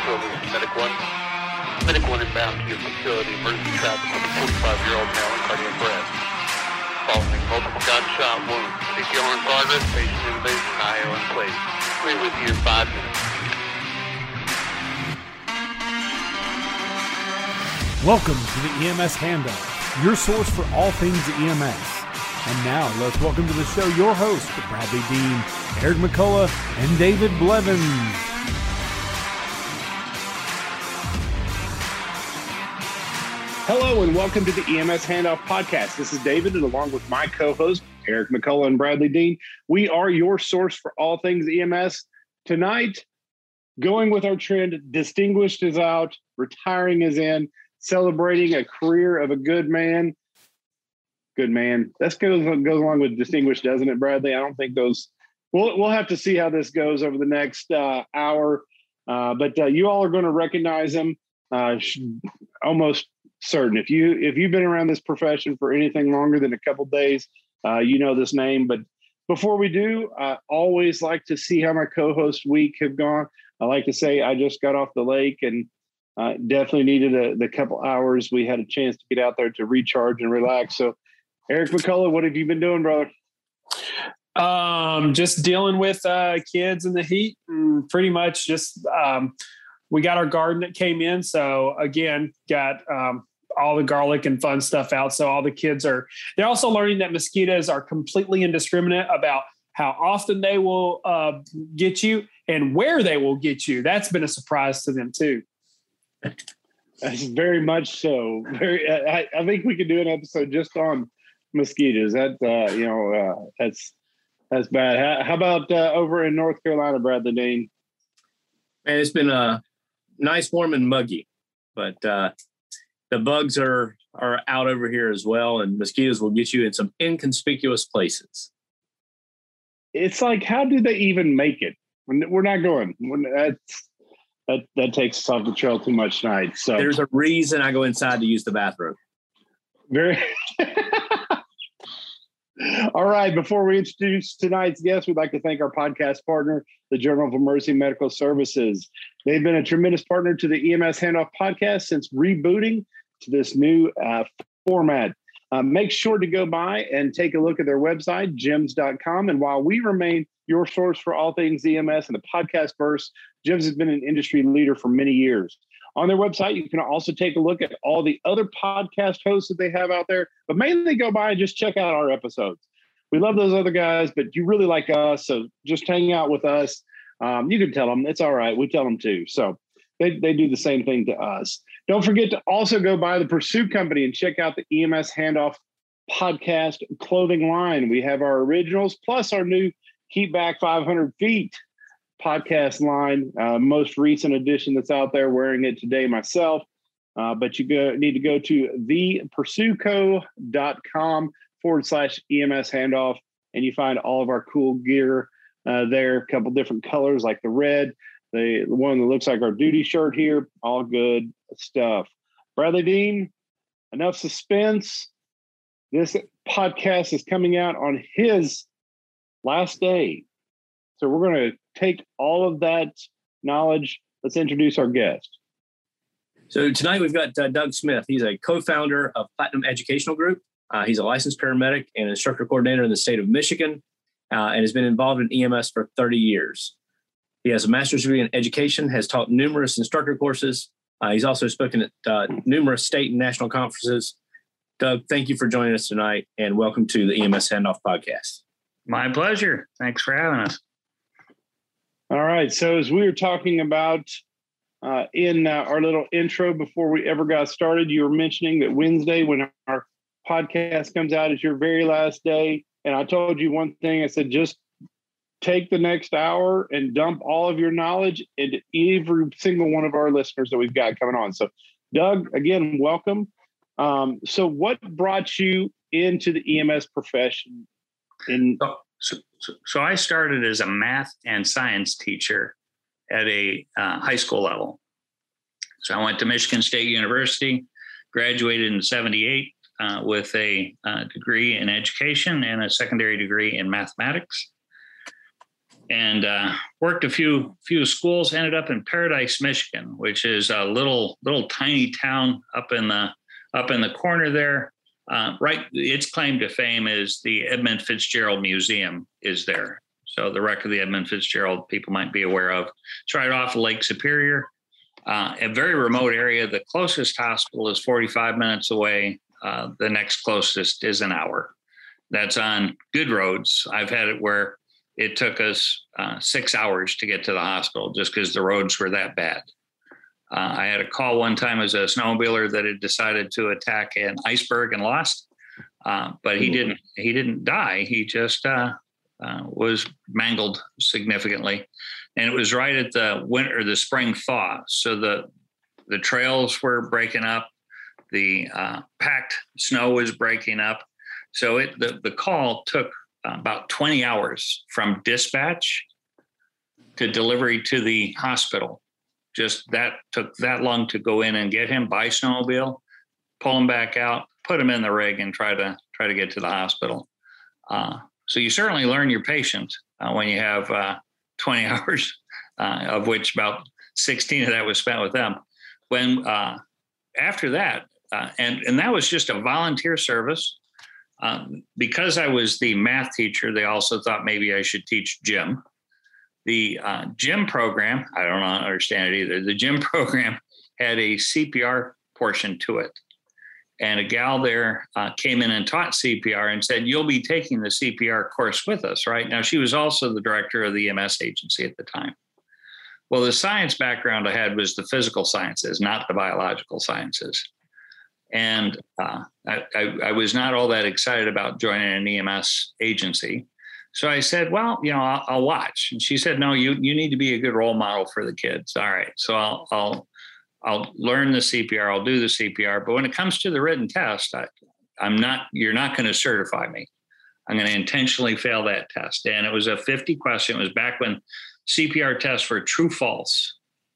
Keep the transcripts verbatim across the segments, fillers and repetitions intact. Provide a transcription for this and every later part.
Service, Medic One. Medic One inbound to your facility. Emergency traffic with a forty-five-year-old male in cardiac arrest. Following multiple gunshot wounds. C P R in progress. Patient intubation. I O in place. We're with you in five minutes. Welcome to the E M S Handoff, your source for all things E M S. And now, let's welcome to the show your hosts, Bradley Dean, Eric McCullough, and David Blevins. Hello, and welcome to the E M S Handoff Podcast. This is David, and along with my co-hosts, Eric McCullough and Bradley Dean, we are your source for all things E M S. Tonight, going with our trend, distinguished is out, retiring is in, celebrating a career of a good man. Good man. That goes, goes along with distinguished, doesn't it, Bradley? I don't think those. We'll we'll have to see how this goes over the next uh, hour. Uh, but uh, you all are going to recognize him. Uh, almost certain. If you if you've been around this profession for anything longer than a couple days, uh, you know this name. But before we do, I always like to see how my co-host week have gone. I like to say I just got off the lake and uh, definitely needed a, the couple hours we had a chance to get out there to recharge and relax. So, Eric McCullough, what have you been doing, brother? Um, just dealing with uh, kids in the heat, and pretty much just um, we got our garden that came in. So again, got um, all the garlic and fun stuff out. So all the kids are. They're also learning that mosquitoes are completely indiscriminate about how often they will uh, get you and where they will get you. That's been a surprise to them too. That's very much so. Very. I, I think we could do an episode just on mosquitoes. That uh, you know, uh, that's that's bad. How, how about uh, over in North Carolina, Bradley Dean? Man, it's been uh, nice, warm, and muggy, but uh, the bugs are are out over here as well, and mosquitoes will get you in some inconspicuous places. It's like, how do they even make it? We're not going. We're, that's that that takes us off the trail too much tonight. So there's a reason I go inside to use the bathroom. Very. All right. Before we introduce tonight's guest, we'd like to thank our podcast partner, the Journal of Mercy Medical Services. They've been a tremendous partner to the E M S Handoff podcast since rebooting to this new uh, format. Uh, make sure to go by and take a look at their website, gems dot com. And while we remain your source for all things E M S in the podcast verse, GEMS has been an industry leader for many years. On their website, you can also take a look at all the other podcast hosts that they have out there, but mainly go by and just check out our episodes. We love those other guys, but you really like us, so just hang out with us. Um, you can tell them. It's all right. We tell them too. So they, they do the same thing to us. Don't forget to also go by the Pursuit Company and check out the E M S Handoff podcast clothing line. We have our originals plus our new Keep Back five hundred feet podcast line, uh, most recent edition that's out there, wearing it today myself. Uh, but you go, need to go to the pursuco dot com forward slash E M S handoff, and you find all of our cool gear uh, there. A couple different colors like the red, the, the one that looks like our duty shirt here, all good stuff. Bradley Dean, enough suspense. This podcast is coming out on his last day. So we're going to take all of that knowledge. Let's introduce our guest. So tonight we've got uh, Doug Smith. He's a co-founder of Platinum Educational Group. Uh, he's a licensed paramedic and instructor coordinator in the state of Michigan, uh, and has been involved in E M S for thirty years. He has a master's degree in education, has taught numerous instructor courses. Uh, he's also spoken at uh, numerous state and national conferences. Doug, thank you for joining us tonight, and welcome to the E M S Handoff podcast. My pleasure. Thanks for having us. All right. So as we were talking about uh, in uh, our little intro before we ever got started, you were mentioning that Wednesday, when our podcast comes out, is your very last day. And I told you one thing. I said, just take the next hour and dump all of your knowledge into every single one of our listeners that we've got coming on. So, Doug, again, welcome. Um, so what brought you into the E M S profession? In so, so, so I started as a math and science teacher at a uh, high school level. So I went to Michigan State University, graduated in seventy-eight uh, with a uh, degree in education and a secondary degree in mathematics. and uh, worked a few few schools. Ended up in Paradise, Michigan, which is a little little tiny town up in the up in the corner there. Uh, right, its claim to fame is the Edmund Fitzgerald Museum is there. So the wreck of the Edmund Fitzgerald, people might be aware of. It's right off of Lake Superior, uh, a very remote area. The closest hospital is forty-five minutes away. Uh, the next closest is an hour. That's on good roads. I've had it where it took us uh, six hours to get to the hospital just because the roads were that bad. Uh, I had a call one time as a snowmobiler that had decided to attack an iceberg and lost, uh, but he didn't. He didn't die. He just uh, uh, was mangled significantly, and it was right at the winter, the spring thaw. So the the trails were breaking up, the uh, packed snow was breaking up. So it the the call took about twenty hours from dispatch to delivery to the hospital. Just that took that long to go in and get him by snowmobile, pull him back out, put him in the rig, and try to try to get to the hospital. Uh, so you certainly learn your patient uh, when you have uh, twenty hours, uh, of which about sixteen of that was spent with them. When uh, after that, uh, and and that was just a volunteer service. Um, because I was the math teacher, they also thought maybe I should teach gym. The uh, gym program, I don't understand it either. The gym program had a C P R portion to it. And a gal there uh, came in and taught C P R and said, you'll be taking the C P R course with us, right? Now, she was also the director of the E M S agency at the time. Well, the science background I had was the physical sciences, not the biological sciences. And uh, I, I, I was not all that excited about joining an E M S agency. So I said, well, you know, I'll, I'll watch. And she said, no, you you need to be a good role model for the kids. All right. So I'll I'll I'll learn the C P R. I'll do the C P R. But when it comes to the written test, I, I'm not, you're not going to certify me. I'm going to intentionally fail that test. And it was a fifty question. It was back when C P R tests were true false.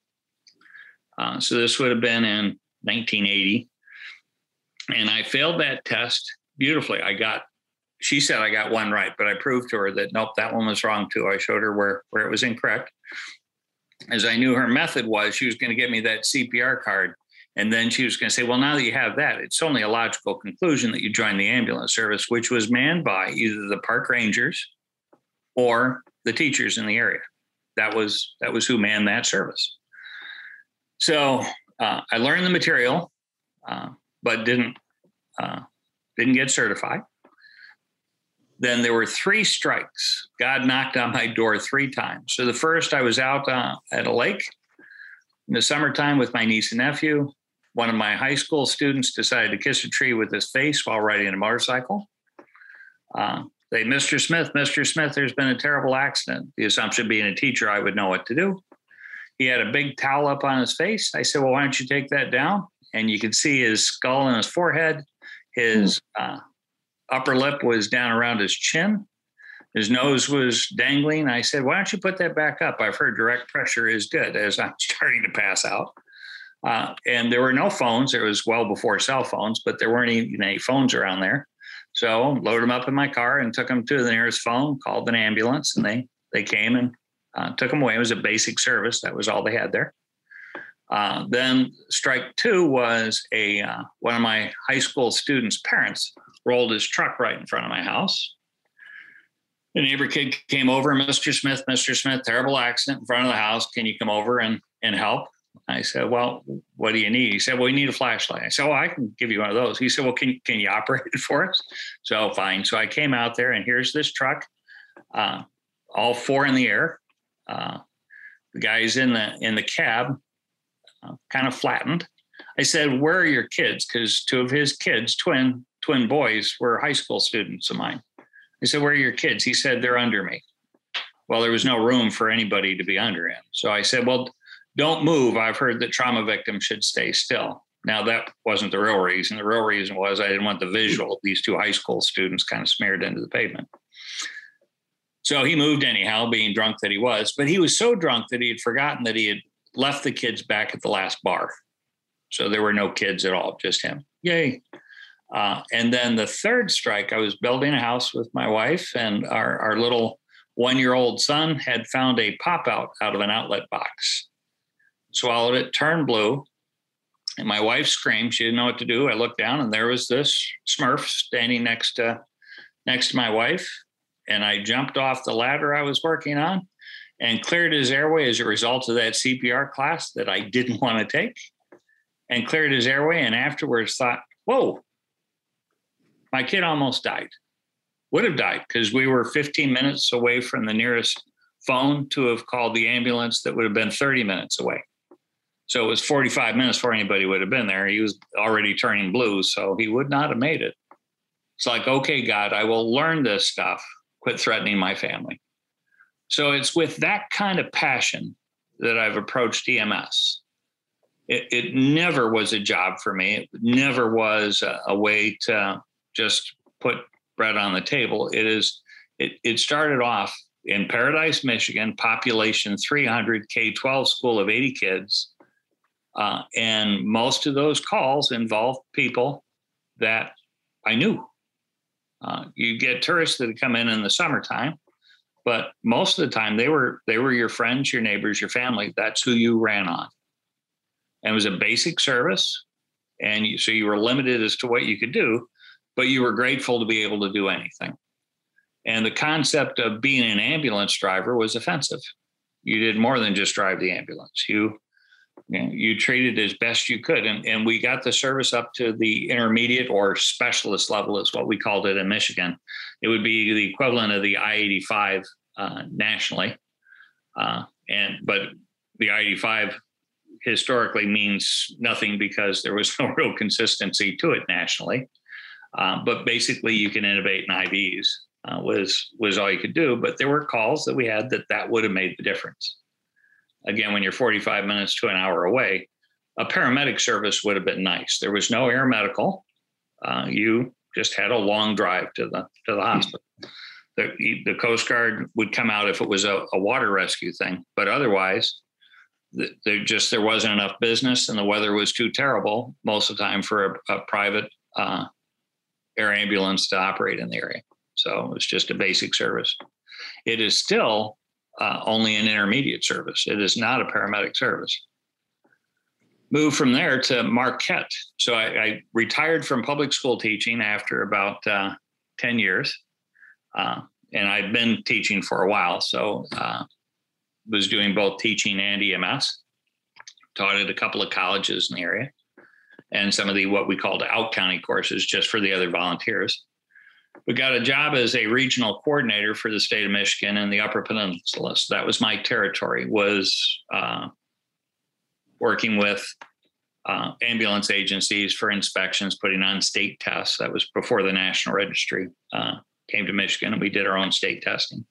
Uh, so this would have been in nineteen eighty. And I failed that test beautifully. I got, she said I got one right, but I proved to her that, nope, that one was wrong too. I showed her where, where it was incorrect. As I knew her method was, she was going to get me that C P R card. And then she was going to say, well, now that you have that, it's only a logical conclusion that you join the ambulance service, which was manned by either the park rangers or the teachers in the area. That was, that was who manned that service. So uh, I learned the material, uh, but didn't uh, didn't get certified. Then there were three strikes. God knocked on my door three times. So the first, I was out uh, at a lake in the summertime with my niece and nephew. One of my high school students decided to kiss a tree with his face while riding a motorcycle. Uh, they, Mister Smith, Mister Smith, there's been a terrible accident. The assumption being a teacher, I would know what to do. He had a big towel up on his face. I said, well, why don't you take that down? And you could see his skull and his forehead. His uh, upper lip was down around his chin. His nose was dangling. I said, why don't you put that back up? I've heard direct pressure is good, as I'm starting to pass out. Uh, and there were no phones. It was well before cell phones, but there weren't even any phones around there. So loaded him up in my car and took him to the nearest phone, called an ambulance, and they they came and uh, took him away. It was a basic service. That was all they had there. Uh, then strike two was a uh, one of my high school students' parents rolled his truck right in front of my house. The neighbor kid came over, Mister Smith, Mister Smith, terrible accident in front of the house. Can you come over and, and help? I said, well, what do you need? He said, well, we need a flashlight. I said, well, I can give you one of those. He said, well, can, can you operate it for us? So fine. So I came out there and here's this truck, uh, all four in the air. Uh, the guy's in the in the cab. Uh, kind of flattened. I said, where are your kids? Because two of his kids, twin twin boys, were high school students of mine. I said, where are your kids? He said, they're under me. Well, there was no room for anybody to be under him. So I said, well, don't move. I've heard that trauma victims should stay still. Now, that wasn't the real reason. The real reason was I didn't want the visual of these two high school students kind of smeared into the pavement. So he moved anyhow, being drunk that he was. But he was so drunk that he had forgotten that he had left the kids back at the last bar. So there were no kids at all, just him. Yay. Uh, and then the third strike, I was building a house with my wife and our, our little one-year-old son had found a pop-out out of an outlet box, swallowed it, turned blue, and my wife screamed. She didn't know what to do. I looked down, and there was this Smurf standing next to next to my wife, and I jumped off the ladder I was working on and cleared his airway as a result of that C P R class that I didn't want to take, and cleared his airway, and afterwards thought, whoa, my kid almost died. Would have died because we were fifteen minutes away from the nearest phone to have called the ambulance that would have been thirty minutes away. So it was forty-five minutes before anybody would have been there. He was already turning blue, so he would not have made it. It's like, okay, God, I will learn this stuff. Quit threatening my family. So it's with that kind of passion that I've approached E M S. It, it never was a job for me. It never was a, a way to just put bread on the table. It is. It, it started off in Paradise, Michigan, population three hundred, K twelve school of eighty kids. Uh, and most of those calls involved people that I knew. Uh, you get tourists that come in in the summertime, but most of the time they were they were your friends, your neighbors, your family. That's who you ran on. And it was a basic service, and you, so you were limited as to what you could do, but you were grateful to be able to do anything. And the concept of being an ambulance driver was offensive. You did more than just drive the ambulance. You, you know, you treated as best you could. And, and we got the service up to the intermediate or specialist level is what we called it in Michigan. It would be the equivalent of the I eighty-five uh, nationally. Uh, and but the I eighty-five historically means nothing because there was no real consistency to it nationally. Uh, but basically you can innovate in I Vs. Uh, was was all you could do. But there were calls that we had that that would have made the difference. Again, when you're forty-five minutes to an hour away, a paramedic service would have been nice. There was no air medical. Uh, you just had a long drive to the to the hospital. The, the Coast Guard would come out if it was a, a water rescue thing, but otherwise, the, there just there wasn't enough business, and the weather was too terrible most of the time for a, a private uh, air ambulance to operate in the area. So it's just a basic service. It is still uh, only an intermediate service. It is not a paramedic service. Moved from there to Marquette. So I, I retired from public school teaching after about uh, ten years. Uh, and I'd been teaching for a while. So uh, was doing both teaching and E M S. Taught at a couple of colleges in the area and some of the what we called out-county courses just for the other volunteers. We got a job as a regional coordinator for the state of Michigan and the Upper Peninsula. So that was my territory, was uh, working with uh, ambulance agencies for inspections, putting on state tests. That was before the National Registry uh, came to Michigan, and we did our own state testing.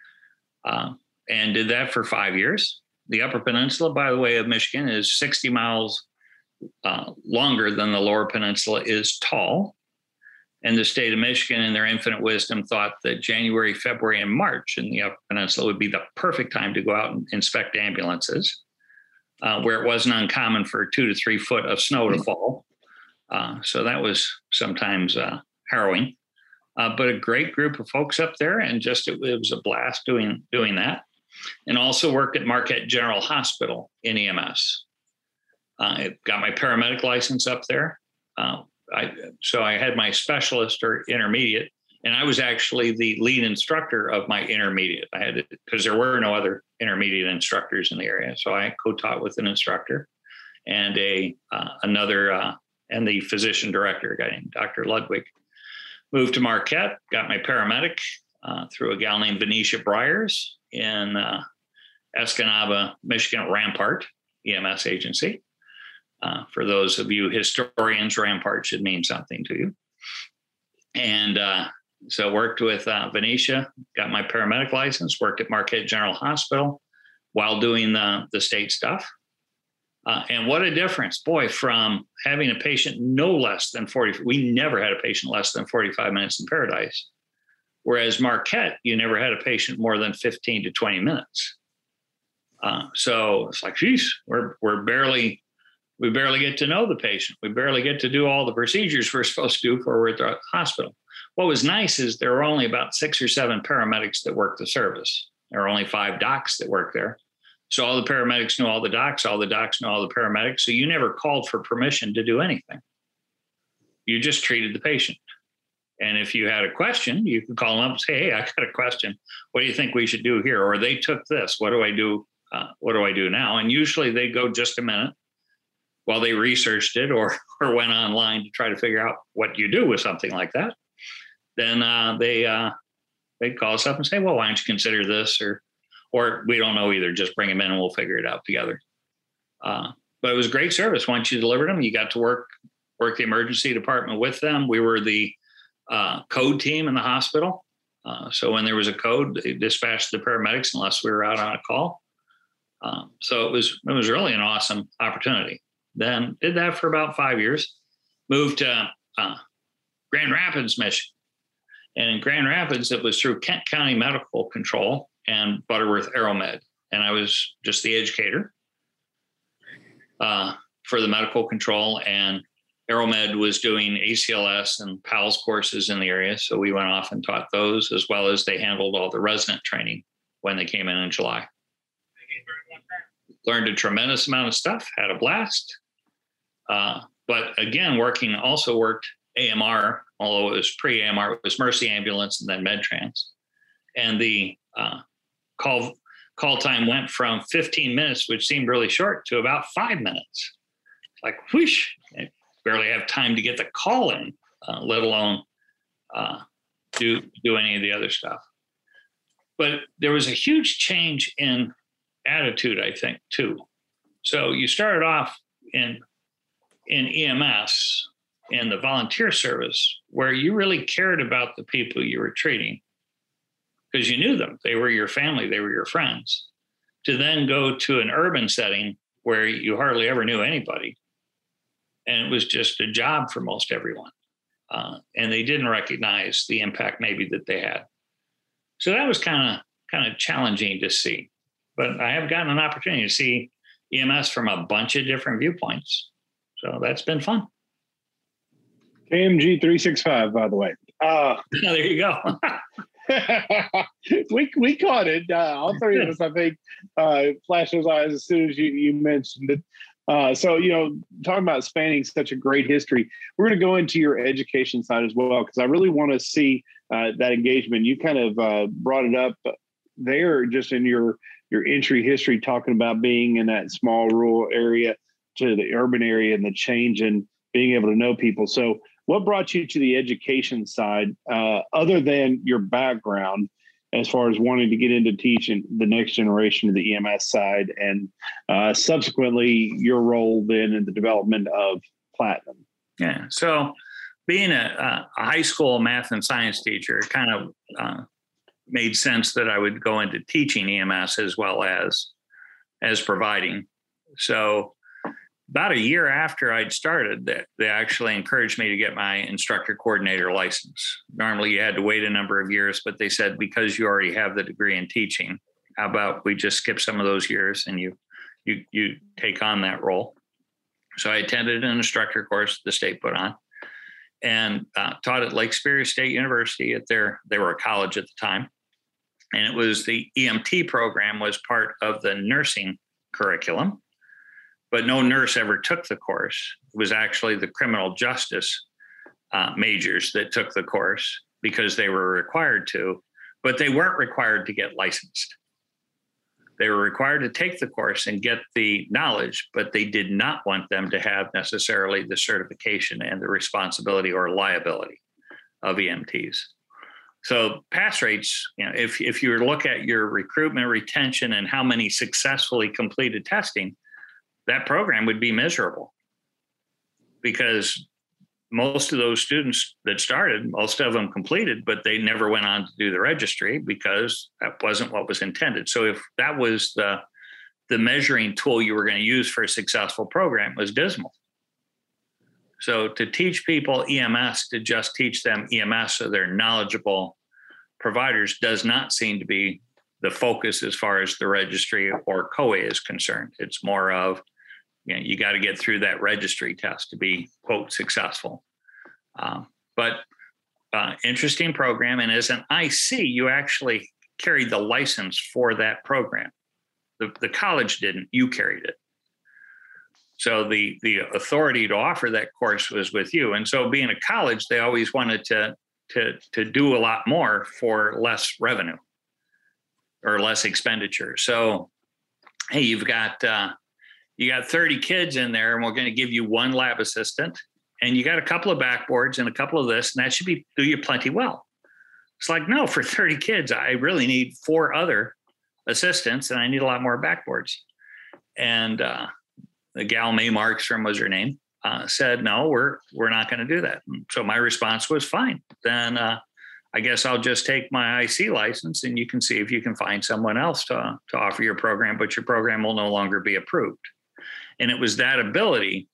Uh, and did that for five years. The Upper Peninsula, by the way, of Michigan is sixty miles uh, longer than the Lower Peninsula is tall. And the state of Michigan, in their infinite wisdom, thought that January, February, and March in the Upper Peninsula would be the perfect time to go out and inspect ambulances, uh, where it wasn't uncommon for two to three foot of snow to fall. Uh, so that was sometimes uh, harrowing, uh, but a great group of folks up there, and just it, it was a blast doing doing that. And also worked at Marquette General Hospital in E M S. Uh, I got my paramedic license up there. Uh, I, so I had my specialist or intermediate, and I was actually the lead instructor of my intermediate. I had because there were no other intermediate instructors in the area, so I co-taught with an instructor and a uh, another uh, and the physician director, a guy named Doctor Ludwig. Moved to Marquette, got my paramedic uh, through a gal named Venetia Briers in uh, Escanaba, Michigan, Rampart E M S agency. Uh, for those of you historians, Rampart should mean something to you. And uh, so worked with uh, Venetia, got my paramedic license, worked at Marquette General Hospital while doing the, the state stuff. Uh, and what a difference, boy, from having a patient no less than forty, we never had a patient less than forty-five minutes in Paradise. Whereas Marquette, you never had a patient more than fifteen to twenty minutes. Uh, so it's like, geez, we're, we're barely, we barely get to know the patient. We barely get to do all the procedures we're supposed to do before we're at the hospital. what was nice is there were only about six or seven paramedics that worked the service. There were only five docs that worked there. So all the paramedics knew all the docs, all the docs knew all the paramedics. So you never called for permission to do anything. You just treated the patient. And if you had a question, you could call them up and say, hey, I got a question. What do you think we should do here? Or they took this. What do I do? Uh, what do I do now? And usually they go just a minute while they researched it or, or went online to try to figure out what you do with something like that. Then uh, they uh, they call us up and say, well, why don't you consider this? Or or we don't know either. Just bring them in and we'll figure it out together. Uh, but it was great service. Once you delivered them, you got to work work the emergency department with them. We were the uh, code team in the hospital. Uh, so when there was a code, they dispatched the paramedics unless we were out on a call. Um, so it was it was really an awesome opportunity. Then did that for about five years. Moved to uh, Grand Rapids, Michigan. And in Grand Rapids, it was through Kent County Medical Control and Butterworth AeroMed. And I was just the educator uh, for the medical control. And AeroMed was doing A C L S and PALS courses in the area. So we went off and taught those, as well as they handled all the resident training when they came in in July. Learned a tremendous amount of stuff, had a blast. Uh, but again, working also worked A M R, although it was pre-A M R, it was Mercy Ambulance and then MedTrans. And the uh, call call time went from fifteen minutes, which seemed really short, to about five minutes. Like, whoosh, I barely have time to get the call in, uh, let alone uh, do, do any of the other stuff. But there was a huge change in attitude, I think, too. So you started off in in E M S, in the volunteer service, where you really cared about the people you were treating because you knew them. They were your family. They were your friends. To then go to an urban setting where you hardly ever knew anybody. And it was just a job for most everyone. Uh, and they didn't recognize the impact maybe that they had. So that was kind of kind of challenging to see. But I have gotten an opportunity to see E M S from a bunch of different viewpoints. So that's been fun. K M G three sixty-five, by the way. Uh, there you go. we we caught it. Uh, all three of us, I think, uh, flashed those eyes as soon as you, you mentioned it. Uh, so, you know, talking about spanning such a great history, we're going to go into your education side as well, because I really want to see uh, that engagement. You kind of uh, brought it up there just in your, your entry history, talking about being in that small rural area to the urban area and the change in being able to know people. So what brought you to the education side, uh, other than your background, as far as wanting to get into teaching the next generation of the E M S side, and uh, subsequently your role then in the development of Platinum? Yeah. So being a, a high school math and science teacher, it kind of uh, made sense that I would go into teaching E M S as well as as providing. So about a year after I'd started, that they actually encouraged me to get my instructor coordinator license. Normally you had to wait a number of years, but they said, because you already have the degree in teaching, how about we just skip some of those years and you you you take on that role. So I attended an instructor course the state put on, and uh, taught at Lake Superior State University at their, they were a college at the time. And it was the E M T program was part of the nursing curriculum. But no nurse ever took the course. It was actually the criminal justice uh, majors that took the course because they were required to, but they weren't required to get licensed. They were required to take the course and get the knowledge, but they did not want them to have necessarily the certification and the responsibility or liability of E M Ts. So pass rates, you know, if, if you look at your recruitment, retention, and how many successfully completed testing, that program would be miserable, because most of those students that started, most of them completed, but they never went on to do the registry because that wasn't what was intended. So if that was the, the measuring tool you were going to use for a successful program, it was dismal. So to teach people E M S, to just teach them E M S so they're knowledgeable providers, does not seem to be the focus as far as the registry or C O A is concerned. It's more of, you know, you got to get through that registry test to be, quote, successful. Um, but uh, interesting program. And as an I C, you actually carried the license for that program. The, the college didn't, you carried it. So the, the authority to offer that course was with you. And so being a college, they always wanted to, to, to do a lot more for less revenue or less expenditure. So, hey, you've got, uh, you got thirty kids in there, and we're going to give you one lab assistant, and you got a couple of backboards and a couple of this, and that should be do you plenty well. It's like, no, for thirty kids, I really need four other assistants, and I need a lot more backboards. And uh, the gal May Markstrom was her name, uh, said, no, we're we're not going to do that. And so my response was, fine. Then uh, I guess I'll just take my I C license, and you can see if you can find someone else to, to offer your program, but your program will no longer be approved. And it was that ability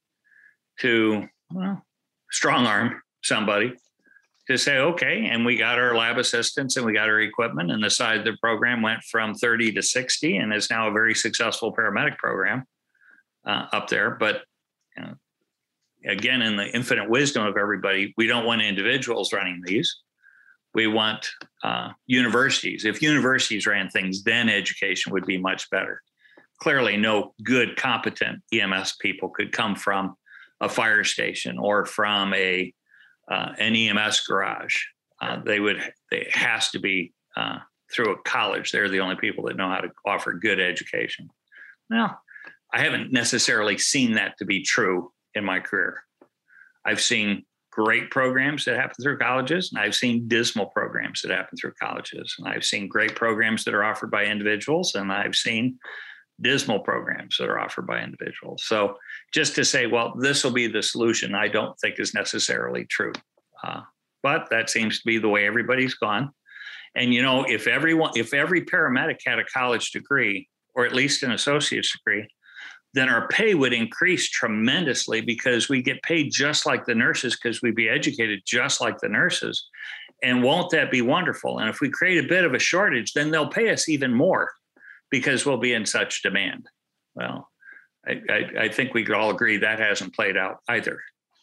to, well, strong arm somebody to say, okay, and we got our lab assistants and we got our equipment, and the size of the program went from thirty to sixty and is now a very successful paramedic program uh, up there. But you know, again, in the infinite wisdom of everybody, we don't want individuals running these. We want uh, universities. If universities ran things, then education would be much better. Clearly, no good, competent E M S people could come from a fire station or from a uh, an E M S garage. Uh, they would. It has to be uh, through a college. They're the only people that know how to offer good education. Well, I haven't necessarily seen that to be true in my career. I've seen great programs that happen through colleges, and I've seen dismal programs that happen through colleges. And I've seen great programs that are offered by individuals, and I've seen dismal programs that are offered by individuals. So just to say, well, this will be the solution, I don't think is necessarily true. Uh, but that seems to be the way everybody's gone. And, you know, if everyone, if every paramedic had a college degree, or at least an associate's degree, then our pay would increase tremendously, because we get paid just like the nurses, because we'd be educated just like the nurses. And won't that be wonderful? And if we create a bit of a shortage, then they'll pay us even more, because we'll be in such demand. Well, I, I, I think we could all agree that hasn't played out either.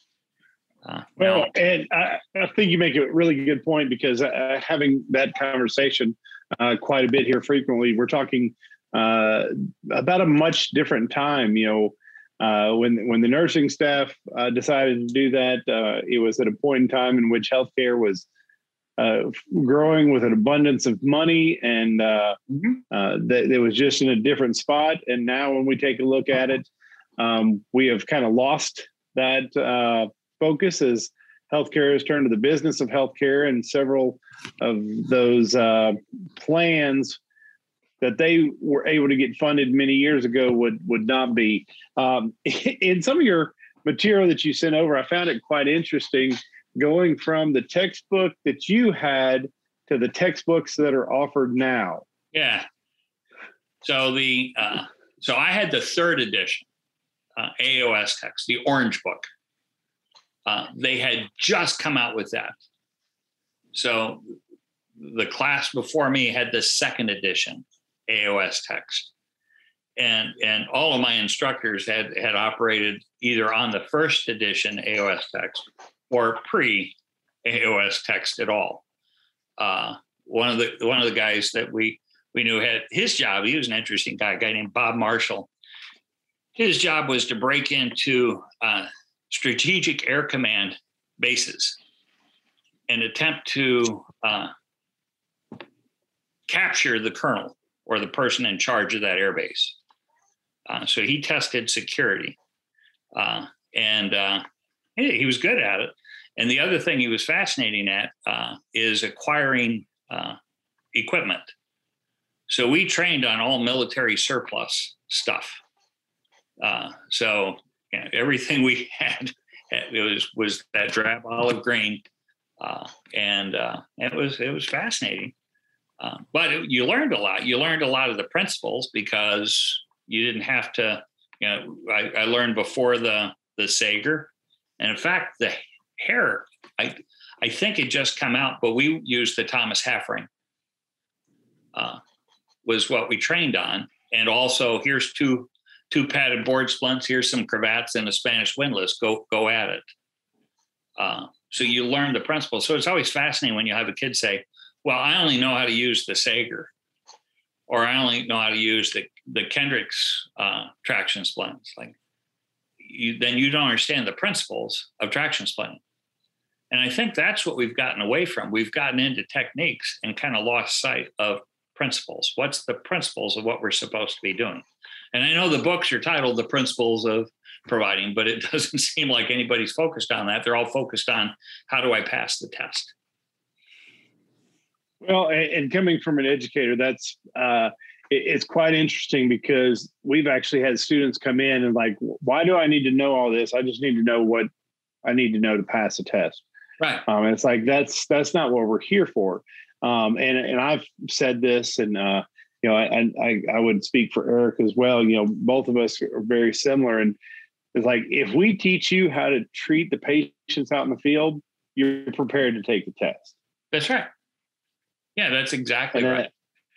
Uh, well, now, and I, I think you make a really good point, because uh, having that conversation uh, quite a bit here frequently, we're talking uh, about a much different time. You know, uh, when when the nursing staff uh, decided to do that, uh, it was at a point in time in which healthcare was Uh, growing with an abundance of money, and uh, mm-hmm. uh, that it was just in a different spot. And now when we take a look at it, um, we have kind of lost that uh, focus as healthcare has turned to the business of healthcare, and several of those uh, plans that they were able to get funded many years ago would, would not be. Um, in some of your material that you sent over, I found it quite interesting, going from the textbook that you had to the textbooks that are offered now. Yeah. So the uh, so I had the third edition uh, A O S text, the orange book. Uh, they had just come out with that. So the class before me had the second edition A O S text. And and all of my instructors had had operated either on the first edition A O S text or pre-A O S text at all. Uh, one of the one of the guys that we we knew had his job. He was an interesting guy, a guy named Bob Marshall. His job was to break into uh, Strategic Air Command bases and attempt to uh, capture the colonel or the person in charge of that air base. Uh, so he tested security, uh, and uh, he, he was good at it. And the other thing he was fascinating at uh, is acquiring uh, equipment. So we trained on all military surplus stuff. Uh, so you know, everything we had, it was was that drab olive green, uh, and uh, it was it was fascinating. Uh, but it, you learned a lot. You learned a lot of the principles because you didn't have to. You know, I, I learned before the the Sager, and in fact, the Hare, I I think it just come out, but we used the Thomas Haffring. Uh, was what we trained on, and also here's two two padded board splints. Here's some cravats and a Spanish windlass. Go go at it. Uh, So you learn the principles. So it's always fascinating when you have a kid say, well, I only know how to use the Sager, or I only know how to use the, the Kendricks uh, traction splinters. Like you, then you don't understand the principles of traction splinting. And I think that's what we've gotten away from. We've gotten into techniques and kind of lost sight of principles. What's the principles of what we're supposed to be doing? And I know the books are titled The Principles of Providing, but it doesn't seem like anybody's focused on that. They're all focused on how do I pass the test? Well, and coming from an educator, that's uh, it's quite interesting because we've actually had students come in and like, why do I need to know all this? I just need to know what I need to know to pass a test. Right. Um, and it's like, that's, that's not what we're here for. Um, and, and I've said this, and, uh, you know, I, I, I would speak for Eric as well. You know, both of us are very similar. And it's like, if we teach you how to treat the patients out in the field, you're prepared to take the test. That's right. Yeah, that's exactly and, right.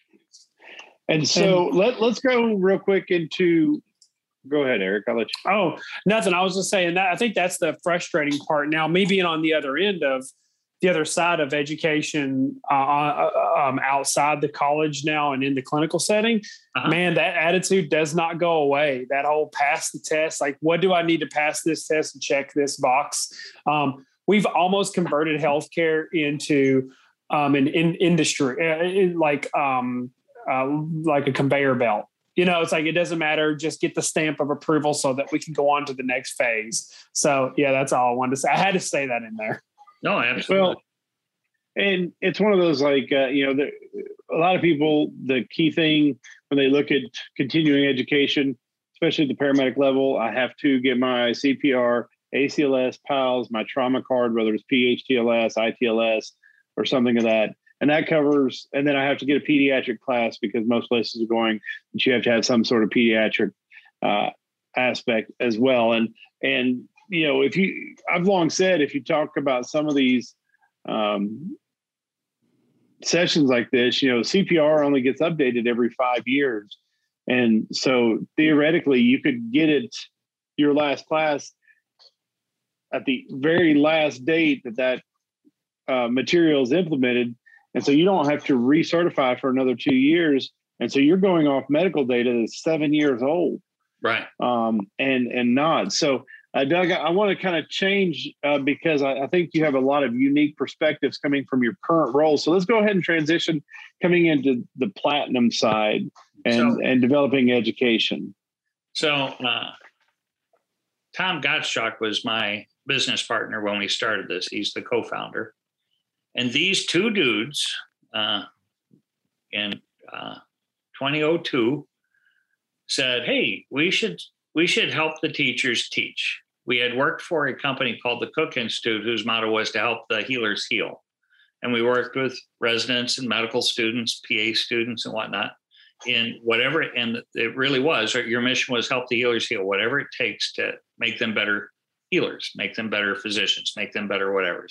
And so and, let, let's go real quick into, go ahead, Eric, I'll let you. Oh, nothing. I was just saying that I think that's the frustrating part. Now, me being on the other end of the other side of education uh, um, outside the college now and in the clinical setting, uh-huh. man, that attitude does not go away. That whole pass the test, like, what do I need to pass this test and check this box? Um, we've almost converted healthcare into um, an in industry, uh, in like um, uh, like a conveyor belt. You know, it's like, it doesn't matter. Just get the stamp of approval so that we can go on to the next phase. So, yeah, that's all I wanted to say. I had to say that in there. No, absolutely. Well, and it's one of those, like, uh, you know, the, a lot of people, the key thing when they look at continuing education, especially at the paramedic level, I have to get my C P R, A C L S, PALS, my trauma card, whether it's P H T L S, I T L S, or something of that. And that covers, and then I have to get a pediatric class because most places are going that you have to have some sort of pediatric uh, aspect as well. And, and, you know, if you, I've long said, if you talk about some of these um, sessions like this, you know, C P R only gets updated every five years. And so theoretically you could get it, your last class at the very last date that that uh, material is implemented. And so you don't have to recertify for another two years. And so you're going off medical data that's seven years old. Right. Um, and, and not. So uh, Doug, I want to kind of change uh, because I, I think you have a lot of unique perspectives coming from your current role. So let's go ahead and transition coming into the platinum side and, so, and developing education. So uh, Tom Gottschalk was my business partner when we started this. He's the co-founder. And these two dudes uh, in uh, twenty oh two said, hey, we should we should help the teachers teach. We had worked for a company called the Cook Institute, whose motto was to help the healers heal. And we worked with residents and medical students, P A students and whatnot, in whatever, and it really was, right? Your mission was help the healers heal, whatever it takes to make them better healers, make them better physicians, make them better whatevers.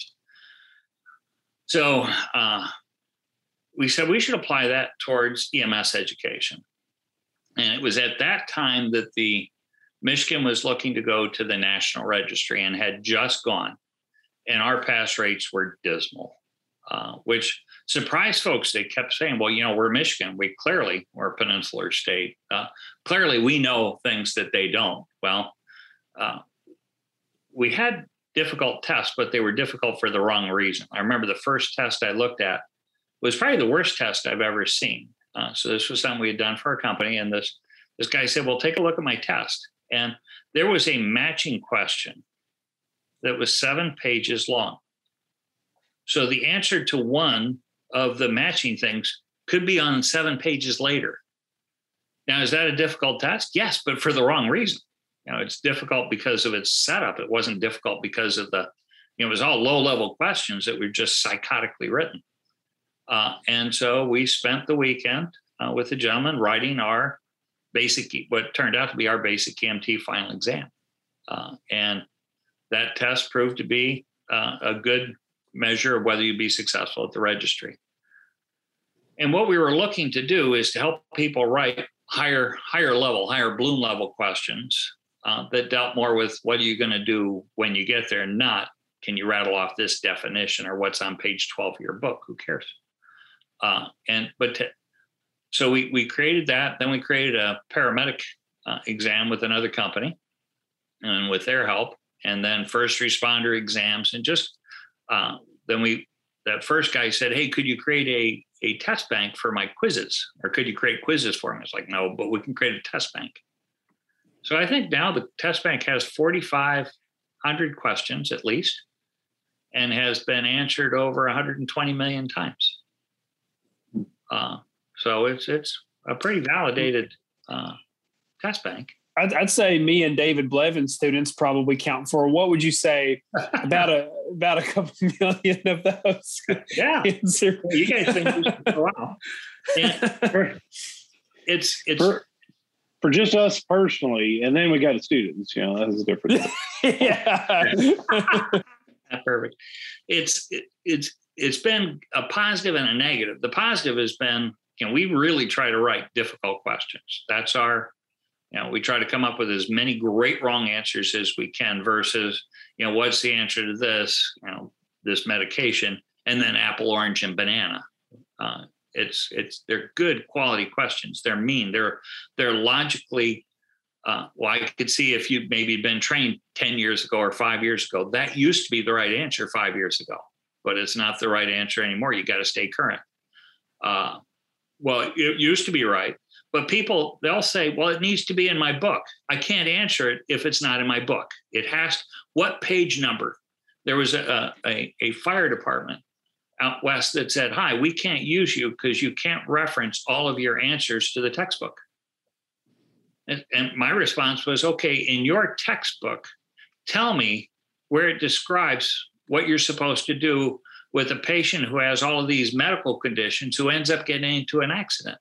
So uh, we said we should apply that towards E M S education. And it was at that time that the Michigan was looking to go to the National Registry and had just gone. And our pass rates were dismal, uh, which surprised folks. They kept saying, well, you know, we're Michigan. We clearly, we're a peninsular state. Uh, clearly, we know things that they don't. Well, uh, we had difficult tests, but they were difficult for the wrong reason. I remember the first test I looked at was probably the worst test I've ever seen. Uh, so this was something we had done for a company. And this, this guy said, well, take a look at my test. And there was a matching question that was seven pages long. So the answer to one of the matching things could be on seven pages later. Now, is that a difficult test? Yes, but for the wrong reason. You know, it's difficult because of its setup. It wasn't difficult because of the, you know, it was all low-level questions that were just psychotically written. Uh, and so we spent the weekend uh, with the gentleman writing our basic, what turned out to be our basic E M T final exam. Uh, and that test proved to be uh, a good measure of whether you'd be successful at the registry. And what we were looking to do is to help people write higher, higher level, higher Bloom level questions Uh, that dealt more with what are you going to do when you get there, not can you rattle off this definition or what's on page twelve of your book? Who cares? Uh, and but to, so we we created that. Then we created a paramedic uh, exam with another company, and with their help, and then first responder exams, and just uh, then we that first guy said, "Hey, could you create a a test bank for my quizzes, or could you create quizzes for me?" It's like, no, but we can create a test bank. So I think now the test bank has forty-five hundred questions at least, and has been answered over one hundred twenty million times. Uh, so it's it's a pretty validated uh, test bank. I'd, I'd say me and David Blevins students probably count for, what would you say, about a about a couple million of those? Yeah, you guys think this is a while. It's it's for, for just us personally, and then we got the students. You know, that's different. Yeah, perfect. It's it, it's it's been a positive and a negative. The positive has been, you know, we really try to write difficult questions. That's our You know, we try to come up with as many great wrong answers as we can versus, you know, what's the answer to this, you know, this medication, and then apple, orange, and banana. Uh, it's, it's, they're good quality questions. They're mean. They're, they're logically, uh, well, I could see if you'd maybe been trained ten years ago or five years ago, that used to be the right answer five years ago, but it's not the right answer anymore. You got to stay current. Uh, well, it used to be right. But people, they'll say, well, it needs to be in my book. I can't answer it if it's not in my book. It has, what page number? There was a, a, a fire department out west that said, hi, we can't use you because you can't reference all of your answers to the textbook. And, and my response was, okay, in your textbook, tell me where it describes what you're supposed to do with a patient who has all of these medical conditions who ends up getting into an accident.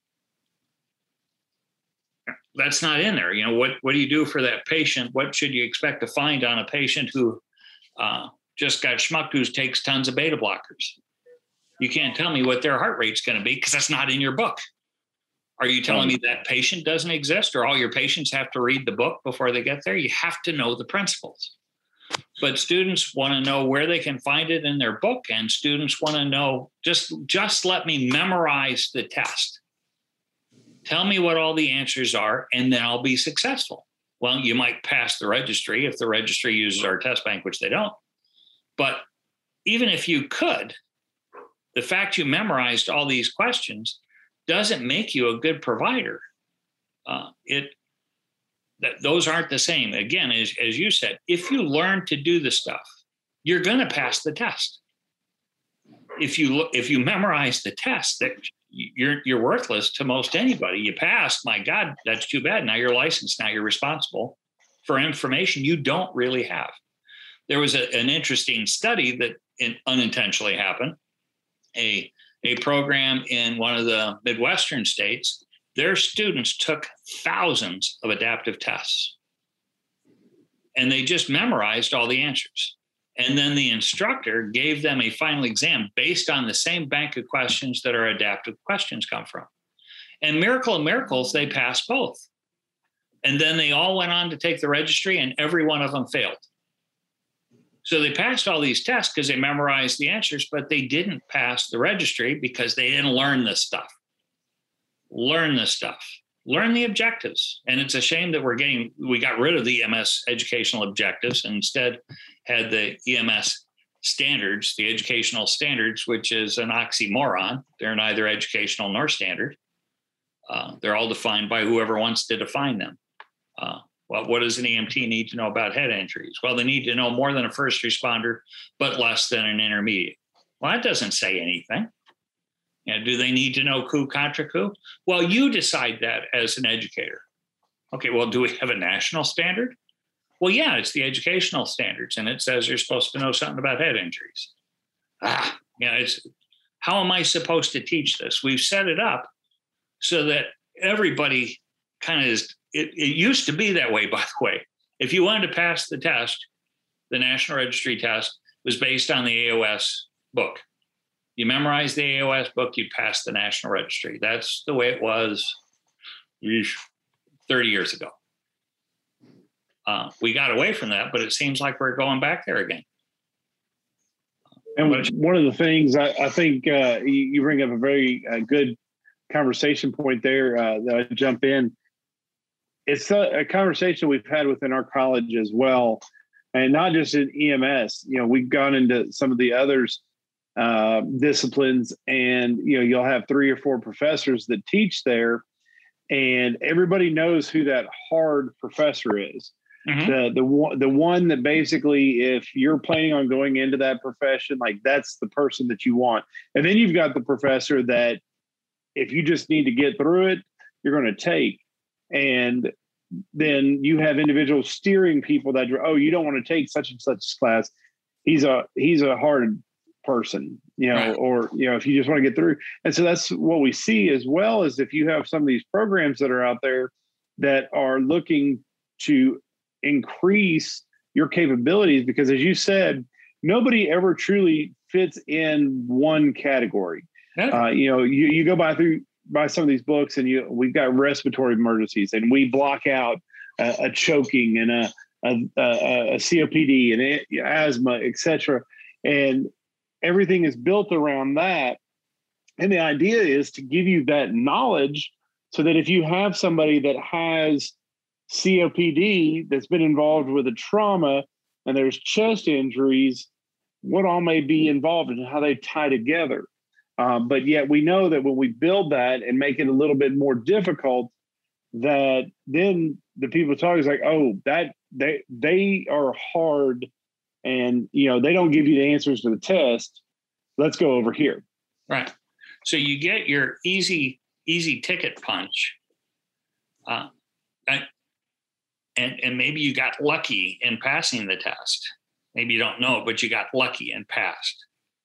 That's not in there. You know, what, what do you do for that patient? What should you expect to find on a patient who uh, just got schmucked, who takes tons of beta blockers? You can't tell me what their heart rate's going to be because that's not in your book. Are you telling me that patient doesn't exist, or all your patients have to read the book before they get there? You have to know the principles. But students want to know where they can find it in their book, and students want to know, just, just let me memorize the test. Tell me what all the answers are, and then I'll be successful. Well, you might pass the registry if the registry uses our test bank, which they don't. But even if you could, the fact you memorized all these questions doesn't make you a good provider. Uh, it that those aren't the same. Again, as, as you said, if you learn to do the stuff, you're going to pass the test. If you look, if you memorize the test, that you're you're worthless to most anybody. You passed, my God, that's too bad. Now you're licensed. Now you're responsible for information you don't really have. There was a, an interesting study that in, unintentionally happened. A a program in one of the Midwestern states, their students took thousands of adaptive tests, and they just memorized all the answers. And then the instructor gave them a final exam based on the same bank of questions that our adaptive questions come from. And miracle of miracles, they passed both. And then they all went on to take the registry, and every one of them failed. So they passed all these tests because they memorized the answers, but they didn't pass the registry because they didn't learn this stuff. Learn this stuff. Learn the objectives. And it's a shame that we're getting, we got rid of the E M S educational objectives and instead had the E M S standards, the educational standards, which is an oxymoron. They're neither educational nor standard. Uh, they're all defined by whoever wants to define them. Uh, well, what does an E M T need to know about head injuries? Well, they need to know more than a first responder, but less than an intermediate. Well, that doesn't say anything. You know, do they need to know coup contra coup? Well, you decide that as an educator. Okay, well, do we have a national standard? Well, yeah, it's the educational standards, and it says you're supposed to know something about head injuries. Ah, you know, it's, how am I supposed to teach this? We've set it up so that everybody kind of is, it, it used to be that way, by the way. If you wanted to pass the test, the National Registry test was based on the A O S book. You memorize the A O S book, you pass the National Registry. That's the way it was thirty years ago. Uh, we got away from that, but it seems like we're going back there again. And one of the things I, I think uh, you, you bring up a very uh, good conversation point there uh, that I jump in. It's a, a conversation we've had within our college as well, and not just in E M S. You know, we've gone into some of the others uh, disciplines, and you know, you'll have three or four professors that teach there, and everybody knows who that hard professor is. Mm-hmm. The the one the one that basically, if you're planning on going into that profession, like that's the person that you want. And then you've got the professor that, if you just need to get through it, you're going to take. And then you have individuals steering people that, oh, you don't want to take such and such class. He's a he's a hard person, you know, right. Or, you know, if you just want to get through. And so that's what we see, as well as if you have some of these programs that are out there that are looking to increase your capabilities, because as you said, nobody ever truly fits in one category. Yeah. Uh, you know, you, you go by through by some of these books, and you we've got respiratory emergencies, and we block out a, a choking and a, a, a, a C O P D and a, asthma, et cetera. And everything is built around that. And the idea is to give you that knowledge so that if you have somebody that has C O P D that's been involved with a trauma and there's chest injuries, what all may be involved and how they tie together. Um, but yet we know that when we build that and make it a little bit more difficult, that then the people talk is like, oh, that they they are hard, and you know they don't give you the answers to the test. Let's go over here. Right. So you get your easy easy ticket punch, uh, and and maybe you got lucky in passing the test. Maybe you don't know, but you got lucky and passed.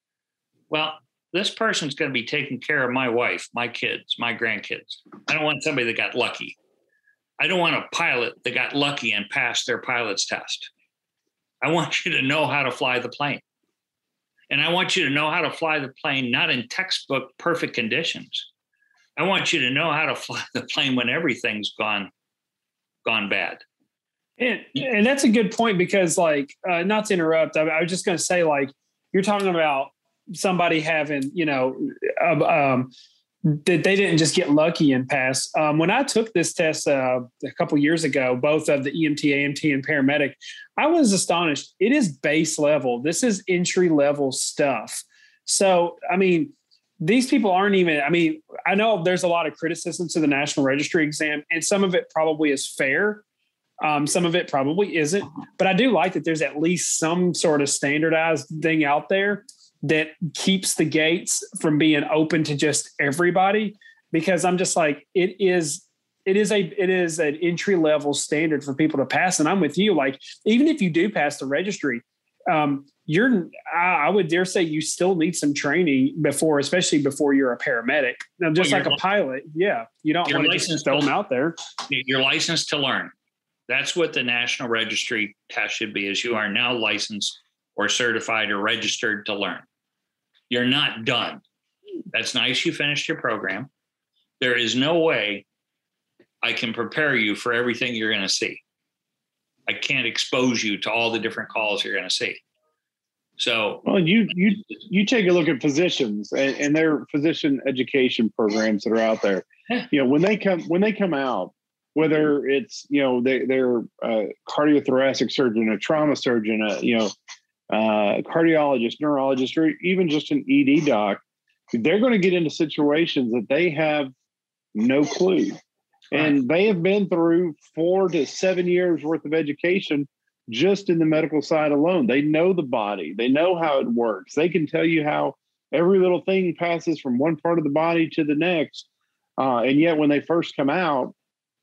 Well, this person's going to be taking care of my wife, my kids, my grandkids. I don't want somebody that got lucky. I don't want a pilot that got lucky and passed their pilot's test. I want you to know how to fly the plane. And I want you to know how to fly the plane, not in textbook perfect conditions. I want you to know how to fly the plane when everything's gone, gone bad. And, and that's a good point, because like, uh, not to interrupt, I, I was just going to say, like, you're talking about somebody having, you know, uh, um, that they didn't just get lucky and pass. Um, when I took this test uh, a couple years ago, both of the E M T, A M T, and paramedic, I was astonished. It is base level. This is entry level stuff. So, I mean, these people aren't even, I mean, I know there's a lot of criticism to the National Registry exam, and some of it probably is fair. Um, some of it probably isn't, but I do like that there's at least some sort of standardized thing out there that keeps the gates from being open to just everybody, because I'm just like, it is, it is a, it is an entry level standard for people to pass. And I'm with you. Like, even if you do pass the registry, um, you're, I, I would dare say you still need some training before, especially before you're a paramedic. Now, just well, like a pilot. Yeah. You don't want to just throw them out there. You're licensed to learn. That's what the National Registry test should be, is you are now licensed or certified or registered to learn. You're not done. That's nice. You finished your program. There is no way I can prepare you for everything you're going to see. I can't expose you to all the different calls you're going to see. So, well, you you you take a look at physicians and, and their physician education programs that are out there. You know, when they come when they come out, whether it's, you know, they, they're a cardiothoracic surgeon, a trauma surgeon, a, you know, uh, cardiologist, neurologist, or even just an E D doc, they're going to get into situations that they have no clue. And they have been through four to seven years worth of education just in the medical side alone. They know the body. They know how it works. They can tell you how every little thing passes from one part of the body to the next. Uh, and yet when they first come out,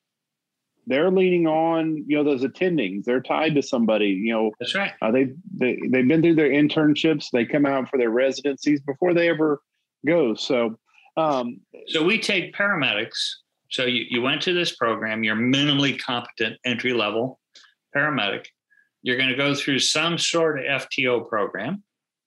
they're leaning on, you know, those attendings. They're tied to somebody, you know. That's right. Uh, they, they, they've been through their internships. They come out for their residencies before they ever go. So, um, so we take paramedics. So you, you went to this program, you're minimally competent entry level paramedic. You're going to go through some sort of F T O program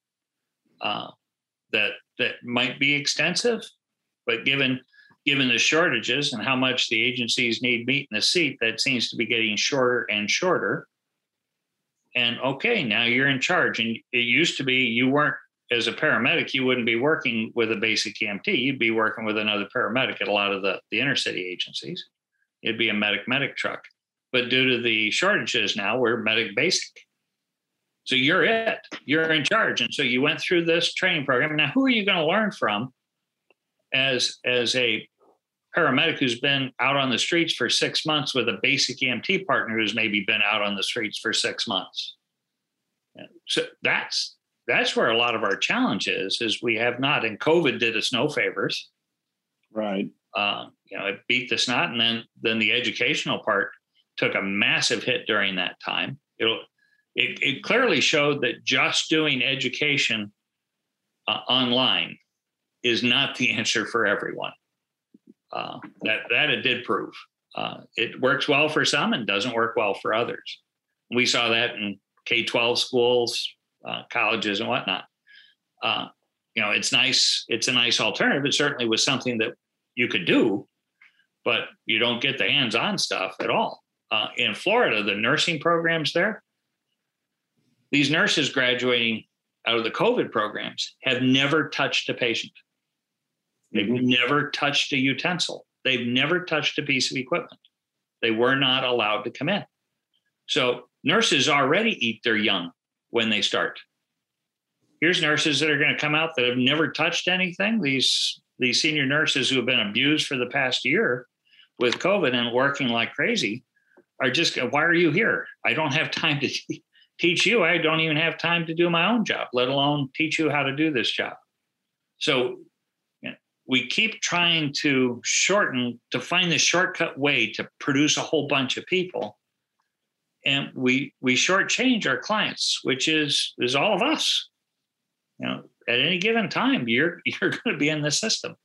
uh, that that might be extensive, but given given the shortages and how much the agencies need meat in the seat, that seems to be getting shorter and shorter. And okay, now you're in charge. And it used to be you weren't as a paramedic, you wouldn't be working with a basic E M T. You'd be working with another paramedic at a lot of the, the inner city agencies. It'd be a medic medic truck. But due to the shortages now, we're medic basic. So you're it. You're in charge. And so you went through this training program. Now, who are you going to learn from as, as a paramedic who's been out on the streets for six months with a basic E M T partner who's maybe been out on the streets for six months? So that's that's where a lot of our challenge is, is we have not, and COVID did us no favors. Right. Uh, you know, it beat the snot, and then then the educational part took a massive hit during that time. It'll, it it clearly showed that just doing education uh, online is not the answer for everyone. Uh, that that it did prove. Uh, it works well for some and doesn't work well for others. We saw that in K twelve schools, uh, colleges, and whatnot. Uh, you know, it's nice. It's a nice alternative. It certainly was something that you could do, but you don't get the hands-on stuff at all. Uh, in Florida, the nursing programs there, these nurses graduating out of the COVID programs have never touched a patient. They've mm-hmm. never touched a utensil. They've never touched a piece of equipment. They were not allowed to come in. So nurses already eat their young when they start. Here's nurses that are going to come out that have never touched anything. These, these senior nurses who have been abused for the past year with COVID and working like crazy are just, why are you here? I don't have time to te- teach you. I don't even have time to do my own job, let alone teach you how to do this job. So you know, we keep trying to shorten, to find the shortcut way to produce a whole bunch of people. And we we shortchange our clients, which is is all of us. You know, at any given time, you're you're going to be in this system.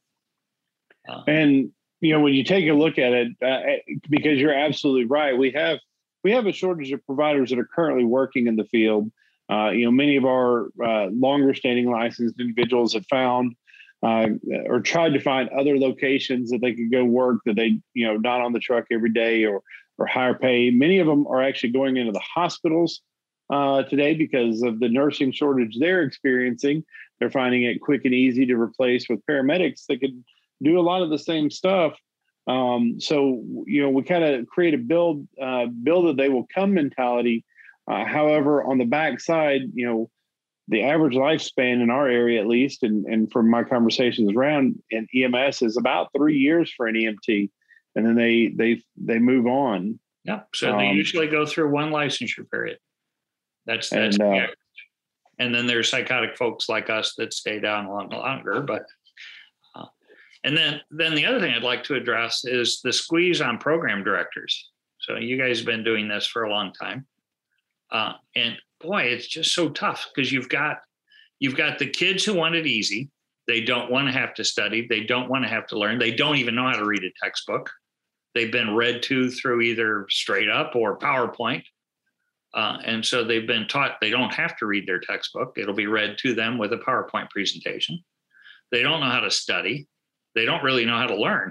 Uh, and you know, when you take a look at it, uh, because you're absolutely right, we have we have a shortage of providers that are currently working in the field. Uh, you know, many of our uh, longer-standing licensed individuals have found uh, or tried to find other locations that they could go work that they, you know, not on the truck every day or. or higher pay. Many of them are actually going into the hospitals uh, today because of the nursing shortage they're experiencing. They're finding it quick and easy to replace with paramedics that could do a lot of the same stuff. Um, so, you know, we kind of create a build, uh, build that they will come mentality. Uh, however, on the backside, you know, the average lifespan in our area, at least, and, and from my conversations around in E M S is about three years for an E M T. And then they they they move on. Yeah. So they um, usually go through one licensure period. That's that's and, uh, and then there's psychotic folks like us that stay down a lot longer. But uh, and then then the other thing I'd like to address is the squeeze on program directors. So you guys have been doing this for a long time, uh, and boy, it's just so tough because you've got you've got the kids who want it easy. They don't want to have to study. They don't want to have to learn. They don't even know how to read a textbook. They've been read to through either straight up or PowerPoint. Uh, and so they've been taught they don't have to read their textbook. It'll be read to them with a PowerPoint presentation. They don't know how to study. They don't really know how to learn.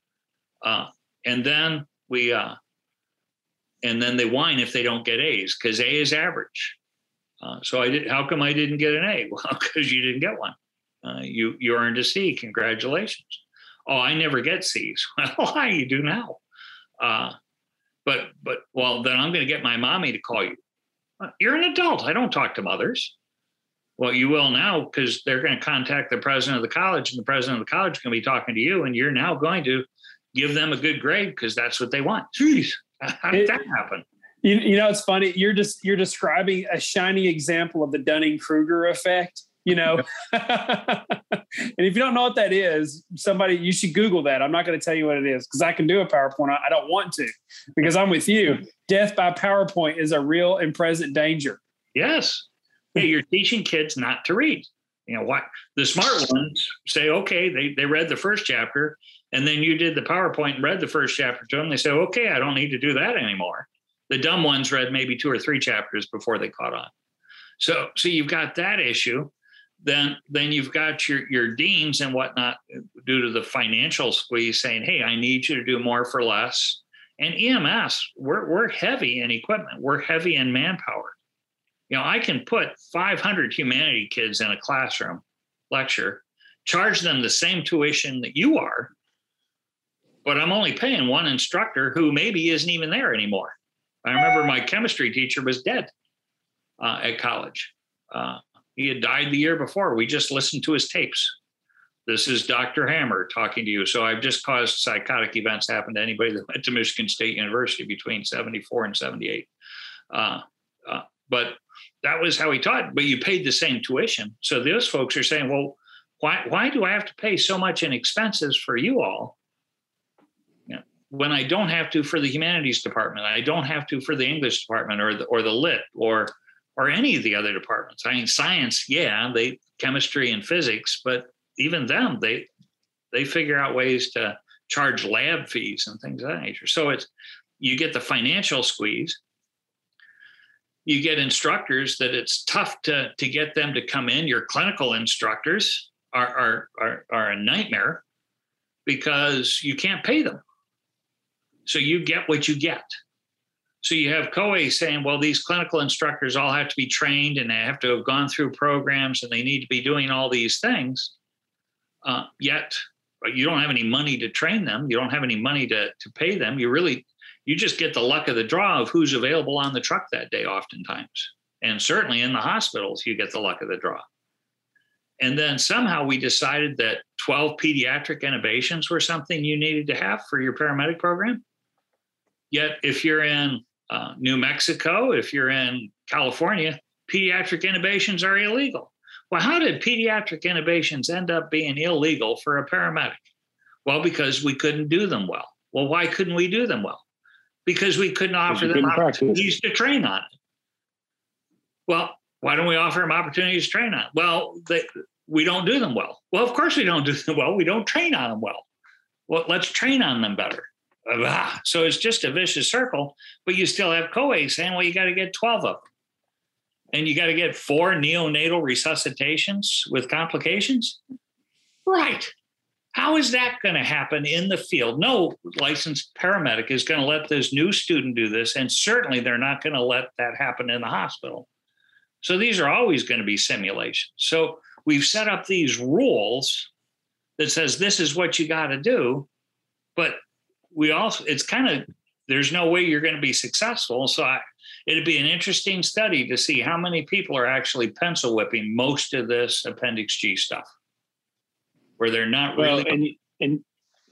Uh, and then we, uh, and then they whine if they don't get A's because A is average. Uh, so I did. How come I didn't get an A? Well, because you didn't get one. Uh, you you earned a C. Congratulations. Oh, I never get C's. Well, why you do now? Uh, but but well, then I'm going to get my mommy to call you. You're an adult. I don't talk to mothers. Well, you will now because they're going to contact the president of the college, and the president of the college is going to be talking to you, and you're now going to give them a good grade because that's what they want. Jeez, how did it, that happen? You, you know, it's funny. You're just you're describing a shining example of the Dunning-Kruger effect. You know, and if you don't know what that is, somebody, you should Google that. I'm not going to tell you what it is because I can do a PowerPoint. I don't want to because I'm with you. Death by PowerPoint is a real and present danger. Yes. Hey, you're teaching kids not to read. You know what? The smart ones say, okay, they, they read the first chapter and then you did the PowerPoint and read the first chapter to them. They say, okay, I don't need to do that anymore. The dumb ones read maybe two or three chapters before they caught on. So, so you've got that issue. Then, then you've got your, your deans and whatnot due to the financial squeeze saying, hey, I need you to do more for less. And E M S, we're, we're heavy in equipment. We're heavy in manpower. You know, I can put five hundred humanity kids in a classroom lecture, charge them the same tuition that you are, but I'm only paying one instructor who maybe isn't even there anymore. I remember my chemistry teacher was dead uh, at college. Uh, he had died the year before. We just listened to his tapes. This is Doctor Hammer talking to you. So I've just caused psychotic events happen to anybody that went to Michigan State University between seventy-four and seventy-eight. Uh, uh, but that was how he taught, but you paid the same tuition. So those folks are saying, well, why, why do I have to pay so much in expenses for you all when I don't have to for the humanities department? I don't have to for the English department or the, or the lit or, or any of the other departments. I mean, science, yeah, they chemistry and physics, but even them, they, they figure out ways to charge lab fees and things of that nature. So it's, you get the financial squeeze. You get instructors that it's tough to, to get them to come in. Your clinical instructors are, are, are, are a nightmare because you can't pay them. So you get what you get. So you have C O A saying, well, these clinical instructors all have to be trained and they have to have gone through programs and they need to be doing all these things. Uh, yet you don't have any money to train them. You don't have any money to, to pay them. You really, you just get the luck of the draw of who's available on the truck that day oftentimes. And certainly in the hospitals, you get the luck of the draw. And then somehow we decided that twelve pediatric intubations were something you needed to have for your paramedic program. Yet if you're in uh, New Mexico, if you're in California, pediatric intubations are illegal. Well, how did pediatric intubations end up being illegal for a paramedic? Well, because we couldn't do them well. Well, why couldn't we do them well? Because we couldn't offer them opportunities to train on it. Well, why don't we offer them opportunities to train on it? Well, they, we don't do them well. Well, of course we don't do them well. We don't train on them well. Well, let's train on them better. So it's just a vicious circle, but you still have C O A saying, well, you got to get twelve of them. And you got to get four neonatal resuscitations with complications? Right. How is that going to happen in the field? No licensed paramedic is going to let this new student do this, and certainly they're not going to let that happen in the hospital. So these are always going to be simulations. So we've set up these rules that says this is what you got to do, but we also, it's kind of, there's no way you're going to be successful. So I, it'd be an interesting study to see how many people are actually pencil whipping most of this Appendix G stuff, where they're not really. Well, and, and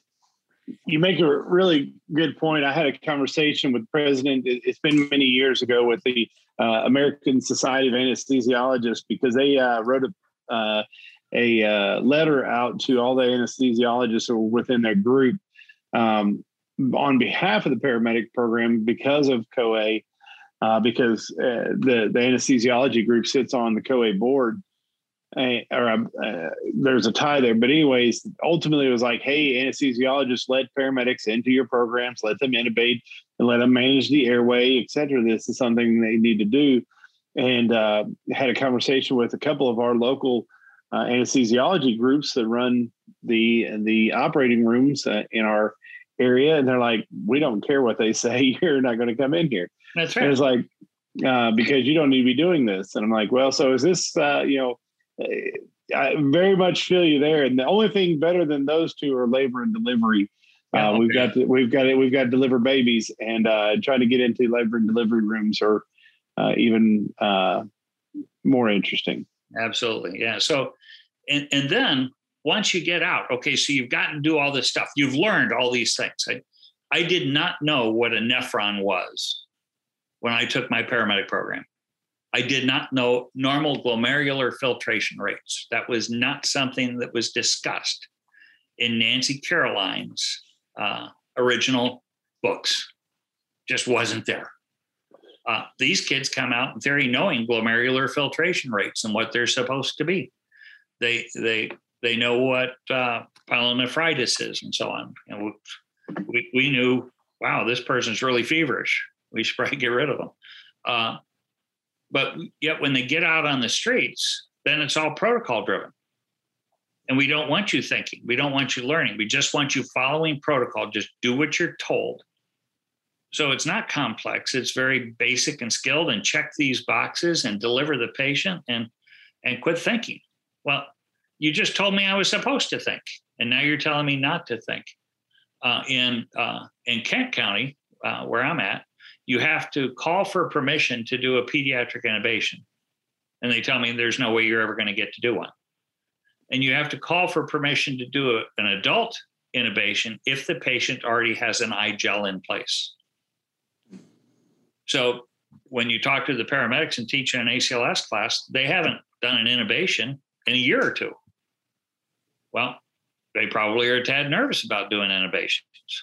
you make a really good point. I had a conversation with the president. It's been many years ago with the uh, American Society of Anesthesiologists, because they uh, wrote a, uh, a uh, letter out to all the anesthesiologists who were within their group um, on behalf of the paramedic program because of C O A, uh, because uh, the, the anesthesiology group sits on the C O A board. Uh, or uh, there's a tie there. But anyways, ultimately it was like, hey, anesthesiologists, let paramedics into your programs, let them intubate and let them manage the airway, et cetera. This is something they need to do. And uh, had a conversation with a couple of our local uh, anesthesiology groups that run the, the operating rooms uh, in our area. And they're like, we don't care what they say. You're not going to come in here. That's right. And it's like, uh, because you don't need to be doing this. And I'm like, well, so is this, uh, you know, I very much feel you there. And the only thing better than those two are labor and delivery. Yeah, uh, okay. We've got to, we've got it. We've got to deliver babies, and uh, trying to get into labor and delivery rooms are uh, even uh, more interesting. Absolutely, yeah. So, and and then once you get out, okay, so you've gotten to do all this stuff. You've learned all these things. I, I did not know what a nephron was when I took my paramedic program. I did not know normal glomerular filtration rates. That was not something that was discussed in Nancy Caroline's uh, original books. Just wasn't there. Uh, these kids come out in theory knowing glomerular filtration rates and what they're supposed to be. They they they know what uh, pyelonephritis is and so on. And we we knew, wow, this person's really feverish. We should probably get rid of them. Uh, But yet when they get out on the streets, then it's all protocol driven. And we don't want you thinking. We don't want you learning. We just want you following protocol. Just do what you're told. So it's not complex. It's very basic and skilled, and check these boxes and deliver the patient and, and quit thinking. Well, you just told me I was supposed to think, and now you're telling me not to think. Uh, in, uh, in Kent County, uh, where I'm at, you have to call for permission to do a pediatric intubation. And they tell me there's no way you're ever going to get to do one. And you have to call for permission to do a, an adult intubation if the patient already has an I gel in place. So when you talk to the paramedics and teach in an A C L S class, they haven't done an intubation in a year or two. Well, they probably are a tad nervous about doing intubations.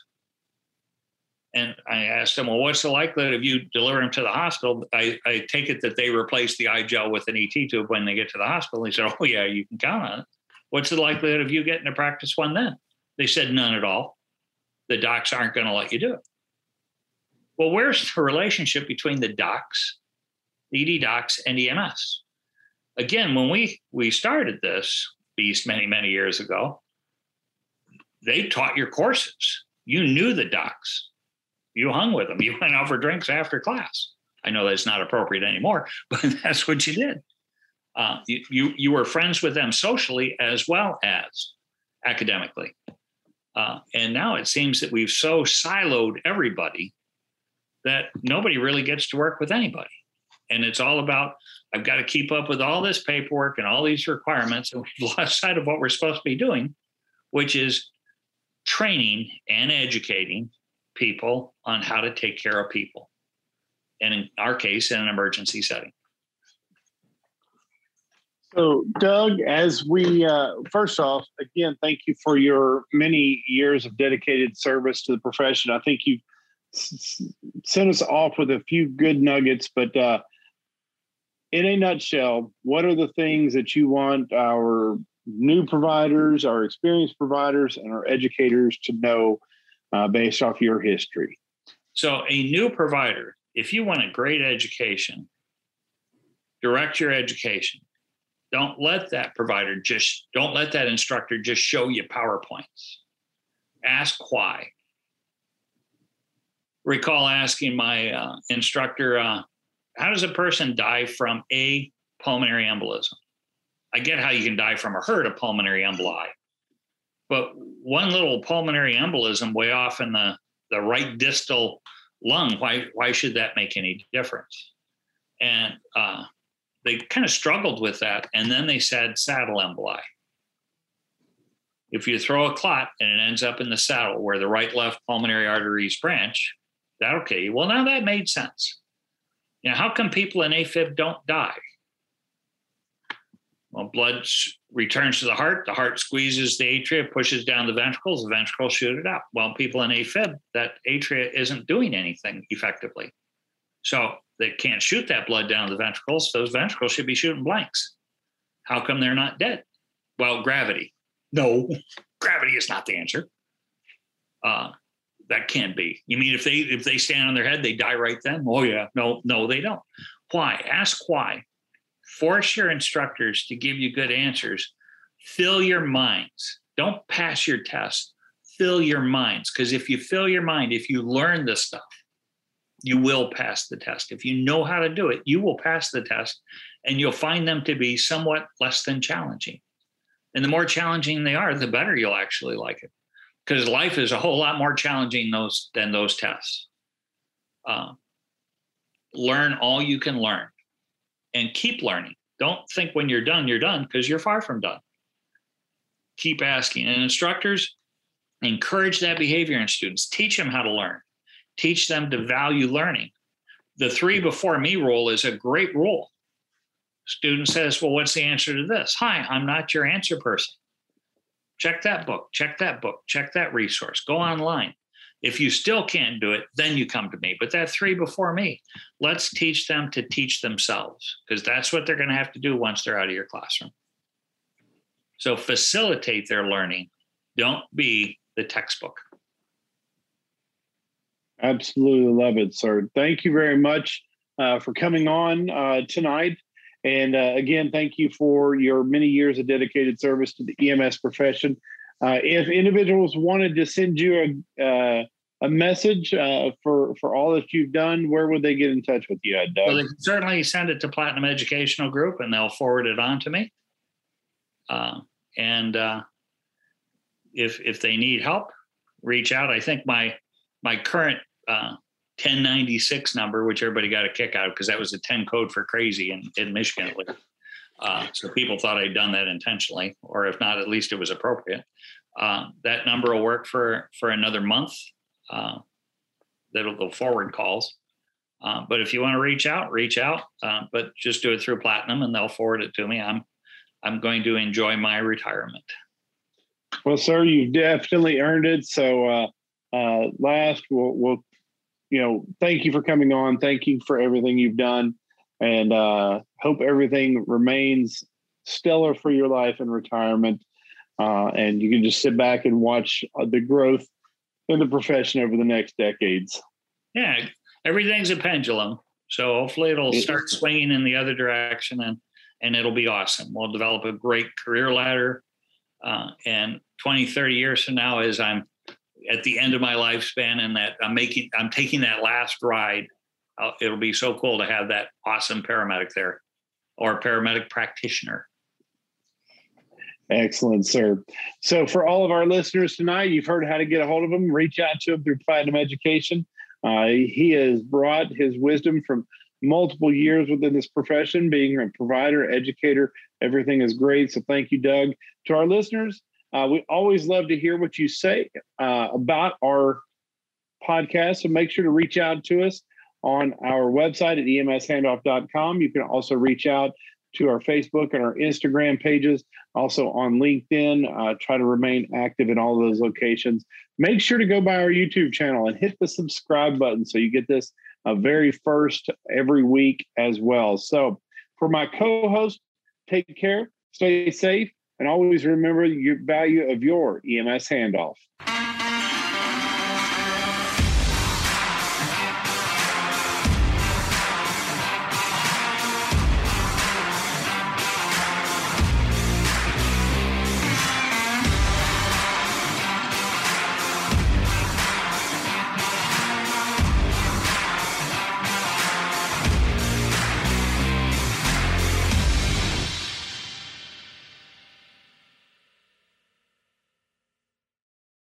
And I asked them, well, what's the likelihood of you delivering them to the hospital? I, I take it that they replace the I gel with an E T tube when they get to the hospital. They said, oh, yeah, you can count on it. What's the likelihood of you getting to practice one then? They said, none at all. The docs aren't going to let you do it. Well, where's the relationship between the docs, the E D docs, and E M S? Again, when we, we started this beast many, many years ago, they taught your courses. You knew the docs. You hung with them. You went out for drinks after class. I know that's not appropriate anymore, but that's what you did. Uh, you, you, you were friends with them socially as well as academically. Uh, and now it seems that we've so siloed everybody that nobody really gets to work with anybody. And it's all about, I've got to keep up with all this paperwork and all these requirements, and we've lost sight of what we're supposed to be doing, which is training and educating people on how to take care of people. And in our case, in an emergency setting. So, Doug, as we, uh, first off, again, thank you for your many years of dedicated service to the profession. I think you've s- sent us off with a few good nuggets, but uh, in a nutshell, what are the things that you want our new providers, our experienced providers, and our educators to know uh, based off your history? So a new provider, if you want a great education, direct your education. Don't let that provider just, don't let that instructor just show you PowerPoints. Ask why. Recall asking my uh, instructor, uh, how does a person die from a pulmonary embolism? I get how you can die from a herd of pulmonary emboli, but one little pulmonary embolism way off in the, the right distal lung, why, why should that make any difference? And uh, they kind of struggled with that. And then they said saddle emboli. If you throw a clot and it ends up in the saddle where the right left pulmonary arteries branch, that okay. Well, now that made sense. You know, how come people in AFib don't die? Well, blood returns to the heart. The heart squeezes the atria, pushes down the ventricles. The ventricles shoot it out. Well, people in AFib, that atria isn't doing anything effectively. So they can't shoot that blood down the ventricles. Those ventricles should be shooting blanks. How come they're not dead? Well, gravity. No, gravity is not the answer. Uh, that can't be. You mean if they if they stand on their head, they die right then? Oh, yeah. No, no, they don't. Why? Ask why. Force your instructors to give you good answers. Fill your minds. Don't pass your test. Fill your minds. Because if you fill your mind, if you learn this stuff, you will pass the test. If you know how to do it, you will pass the test, and you'll find them to be somewhat less than challenging. And the more challenging they are, the better you'll actually like it. Because life is a whole lot more challenging those, than those tests. Uh, learn all you can learn. And keep learning. Don't think when you're done, you're done, because you're far from done. Keep asking. And instructors, encourage that behavior in students. Teach them how to learn. Teach them to value learning. The three before me rule is a great rule. Student says, well, what's the answer to this? Hi, I'm not your answer person. Check that book, check that book, check that resource, go online. If you still can't do it, then you come to me. But that three before me, let's teach them to teach themselves, because that's what they're going to have to do once they're out of your classroom. So facilitate their learning. Don't be the textbook. Absolutely love it, sir. Thank you very much uh, for coming on uh, tonight. And uh, again, thank you for your many years of dedicated service to the E M S profession. Uh, if individuals wanted to send you a, uh, a message uh, for for all that you've done, where would they get in touch with you, Doug? Well, they can certainly send it to Platinum Educational Group, and they'll forward it on to me. Uh, and uh, if if they need help, reach out. I think my my current uh, ten ninety-six number, which everybody got a kick out because that was a ten code for crazy in, in Michigan. At least. Uh, so people thought I'd done that intentionally, or if not, at least it was appropriate. Uh, that number will work for, for another month. Uh, that'll go forward calls. Uh, but if you want to reach out, reach out. Uh, but just do it through Platinum, and they'll forward it to me. I'm I'm going to enjoy my retirement. Well, sir, you've definitely earned it. So uh, uh, last, we'll, we'll, you know, thank you for coming on. Thank you for everything you've done. And uh, hope everything remains stellar for your life in retirement. Uh, and you can just sit back and watch uh, the growth in the profession over the next decades. Yeah, everything's a pendulum. So hopefully it'll start swinging in the other direction, and, and it'll be awesome. We'll develop a great career ladder. Uh, and twenty, thirty years from now, as I'm at the end of my lifespan and that I'm making, I'm taking that last ride, Uh, it'll be so cool to have that awesome paramedic there, or paramedic practitioner. Excellent, sir. So for all of our listeners tonight, you've heard how to get a hold of him. Reach out to him through Platinum Education. Uh, he has brought his wisdom from multiple years within this profession, being a provider, educator. Everything is great. So thank you, Doug. To our listeners, uh, we always love to hear what you say uh, about our podcast. So make sure to reach out to us on our website at E M S handoff dot com. You can also reach out to our Facebook and our Instagram pages, also on LinkedIn. Uh, try to remain active in all of those locations. Make sure to go by our YouTube channel and hit the subscribe button so you get this uh, very first every week as well. So for my co-host, take care, stay safe, and always remember the value of your E M S handoff.